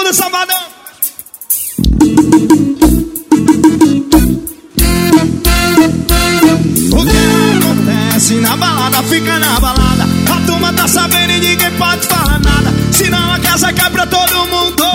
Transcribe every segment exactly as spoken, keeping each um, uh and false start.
mundo, safadão. O que acontece na balada fica na balada. A turma tá sabendo e ninguém pode falar nada, senão a casa cai pra todo mundo.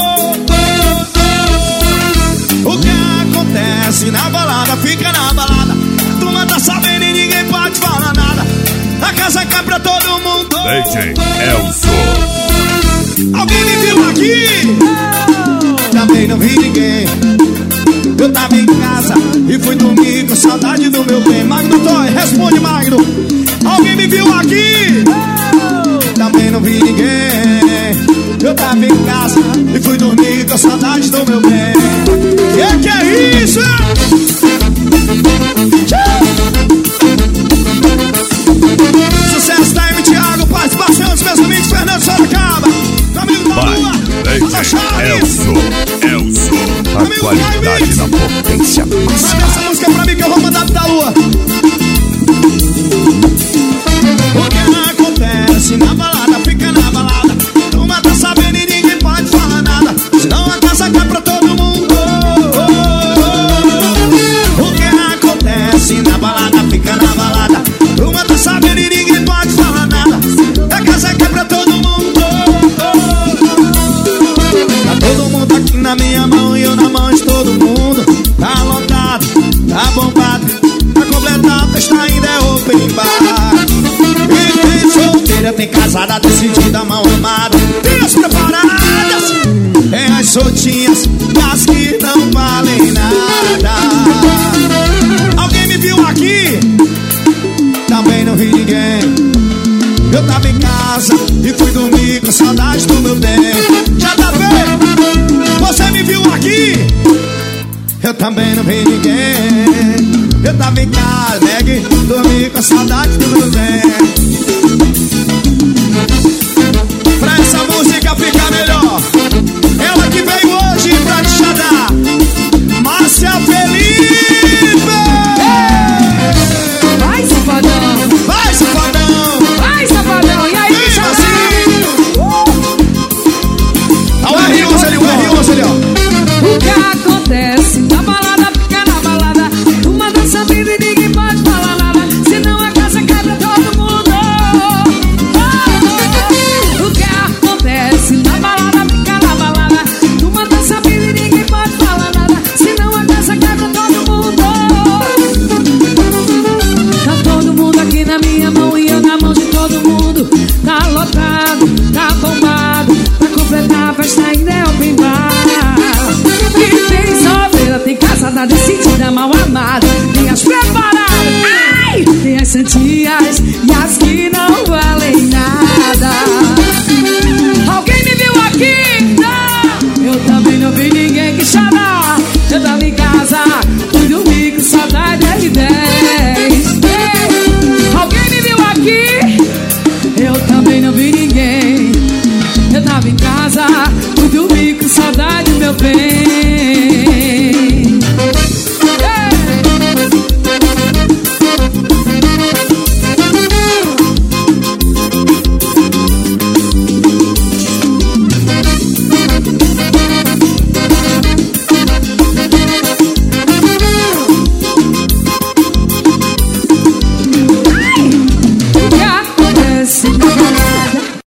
O que acontece na balada fica na balada. A turma tá sabendo e ninguém pode falar nada, a casa cai pra todo mundo. D J Elson. Alguém me viu aqui? Também não vi ninguém. Eu tava em casa e fui dormir com saudade do meu bem. Magno Toy, responde, Magno. Alguém me viu aqui? Também não vi ninguém. Eu tava em casa e fui dormir com saudade do meu bem. Que que é isso? Sucesso da M. Thiago, participação dos meus amigos Fernando Sorocaba, Caminho da Lua, Elson, Elson, a qualidade na potência máxima. Manda essa música pra mim que eu vou mandar da Lua. O que acontece na balada fica na balada. Turma tá sabendo e ninguém pode falar nada, senão a casa cai pra todo mundo. O que acontece na balada fica na balada. Turma tá sabendo e ninguém pode falar nada, a casa cai pra todo mundo. Tá todo mundo aqui na minha mão e eu na mão de todo mundo. Tá lotado, tá bombado, tá completado, a festa ainda é open bar. E tem solteira, tem casada, decidida, mão amada, tem as preparadas, tem as soltinhas, as que não valem nada. Alguém me viu aqui? Também não vi ninguém. Eu tava em casa e fui dormir com saudade do meu bem. Já tá vendo? Você me viu aqui? Eu também não vi ninguém. Eu tava em casa, negue, dormi com saudade